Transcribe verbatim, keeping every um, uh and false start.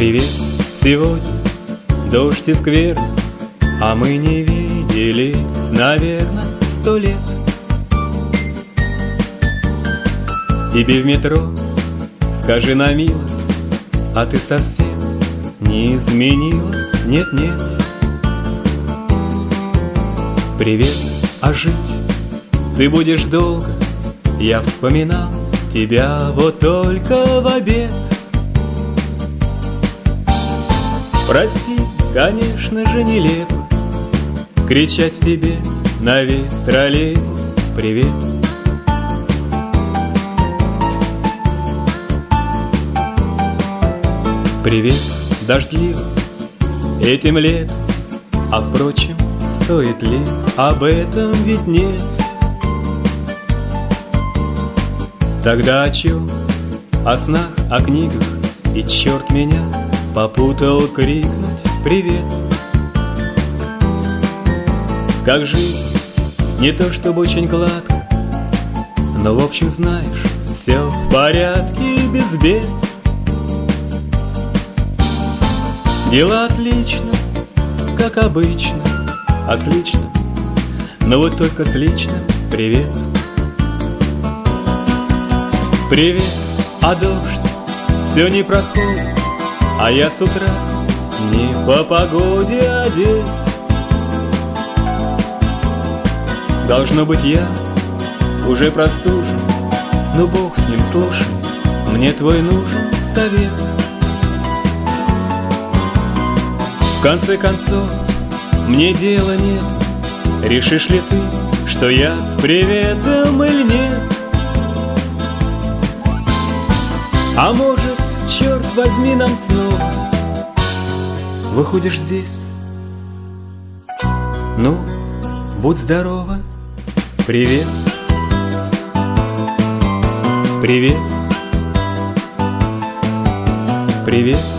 Привет, сегодня дождь и скверно, а мы не виделись, наверно, сто лет. Тебе в метро скажи на милость, а ты совсем не изменилась, нет-нет. Привет, а жить ты будешь долго, я вспоминал тебя вот только в обед. Прости, конечно же, нелепо кричать тебе на весь троллейбус привет. Привет, дождливо этим летом, а впрочем, стоит ли об этом ведь нет? Тогда о чем? О снах, о книгах, и черт меня попутал крикнуть привет. Как жизнь, не то чтобы очень гладко, но в общем знаешь, все в порядке и без бед. Дела отлично, как обычно, а с личным, но вот только с личным привет. Привет, а дождь все не проходит, а я с утра не по погоде одет. Должно быть, я уже простужен, но бог с ним, слушай, мне твой нужен совет. В конце концов, мне дела нет, решишь ли ты, что я с приветом или нет? А может, черт возьми, нам снова выходишь здесь? Ну, будь здорова, привет. Привет. Привет.